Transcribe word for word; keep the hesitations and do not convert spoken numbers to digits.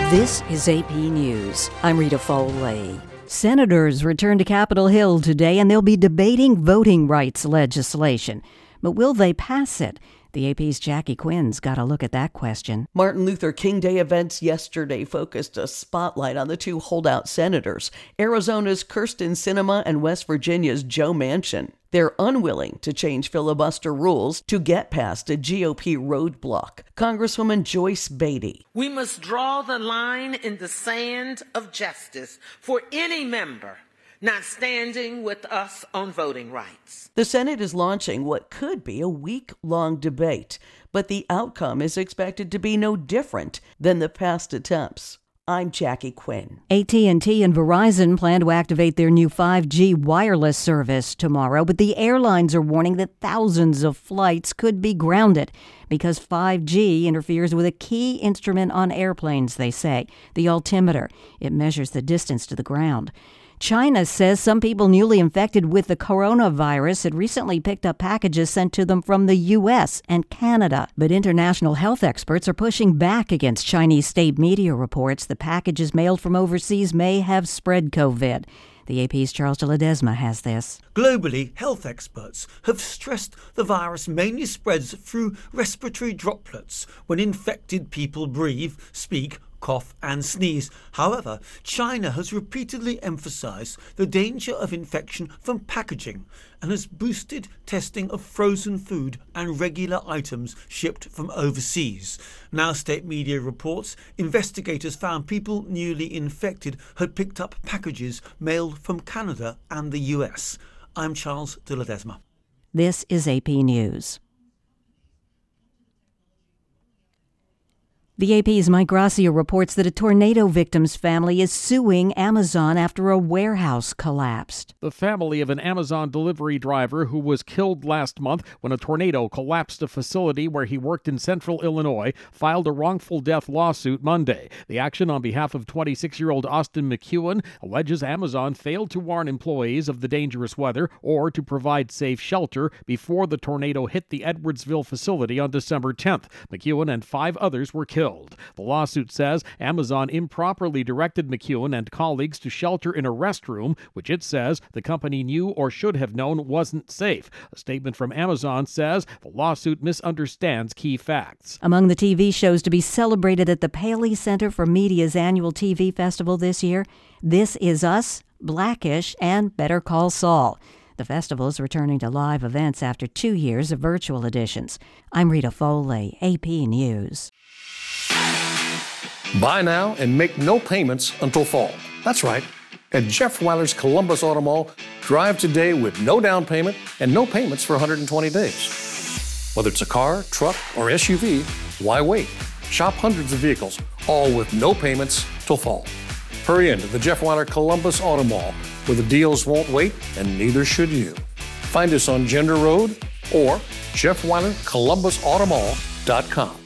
This is A P News. I'm Rita Foley. Senators return to Capitol Hill today, and they'll be debating voting rights legislation. But will they pass it? The A P's Jackie Quinn's got a look at that question. Martin Luther King Day events yesterday focused a spotlight on the two holdout senators, Arizona's Kyrsten Sinema and West Virginia's Joe Manchin. They're unwilling to change filibuster rules to get past a G O P roadblock. Congresswoman Joyce Beatty. We must draw the line in the sand of justice for any member not standing with us on voting rights. The Senate is launching what could be a week-long debate, but the outcome is expected to be no different than the past attempts. I'm Jackie Quinn. A T and T and Verizon plan to activate their new five G wireless service tomorrow, but the airlines are warning that thousands of flights could be grounded because five G interferes with a key instrument on airplanes, they say, the altimeter. It measures the distance to the ground. China says some people newly infected with the coronavirus had recently picked up packages sent to them from the U S and Canada. But international health experts are pushing back against Chinese state media reports the packages mailed from overseas may have spread COVID. The A P's Charles de Ledesma has this. Globally, health experts have stressed the virus mainly spreads through respiratory droplets when infected people breathe, speak, cough and sneeze. However, China has repeatedly emphasized the danger of infection from packaging and has boosted testing of frozen food and regular items shipped from overseas. Now state media reports investigators found people newly infected had picked up packages mailed from Canada and the U S. I'm Charles de Ledesma. This is A P News. The A P's Mike Gracia reports that a tornado victim's family is suing Amazon after a warehouse collapsed. The family of an Amazon delivery driver who was killed last month when a tornado collapsed a facility where he worked in central Illinois filed a wrongful death lawsuit Monday. The action on behalf of twenty-six-year-old Austin McEwen alleges Amazon failed to warn employees of the dangerous weather or to provide safe shelter before the tornado hit the Edwardsville facility on December tenth. McEwen and five others were killed. The lawsuit says Amazon improperly directed McEwen and colleagues to shelter in a restroom, which it says the company knew or should have known wasn't safe. A statement from Amazon says the lawsuit misunderstands key facts. Among the T V shows to be celebrated at the Paley Center for Media's annual T V festival this year, This Is Us, Blackish, and Better Call Saul. The festival is returning to live events after two years of virtual editions. I'm Rita Foley, A P News. Buy now and make no payments until fall. That's right. At Jeff Weiler's Columbus Auto Mall, drive today with no down payment and no payments for one hundred twenty days. Whether it's a car, truck, or S U V, why wait? Shop hundreds of vehicles, all with no payments till fall. Hurry into the Jeff Weiler Columbus Auto Mall, where the deals won't wait and neither should you. Find us on Gender Road or Jeff Weiler Columbus Auto Mall dot com.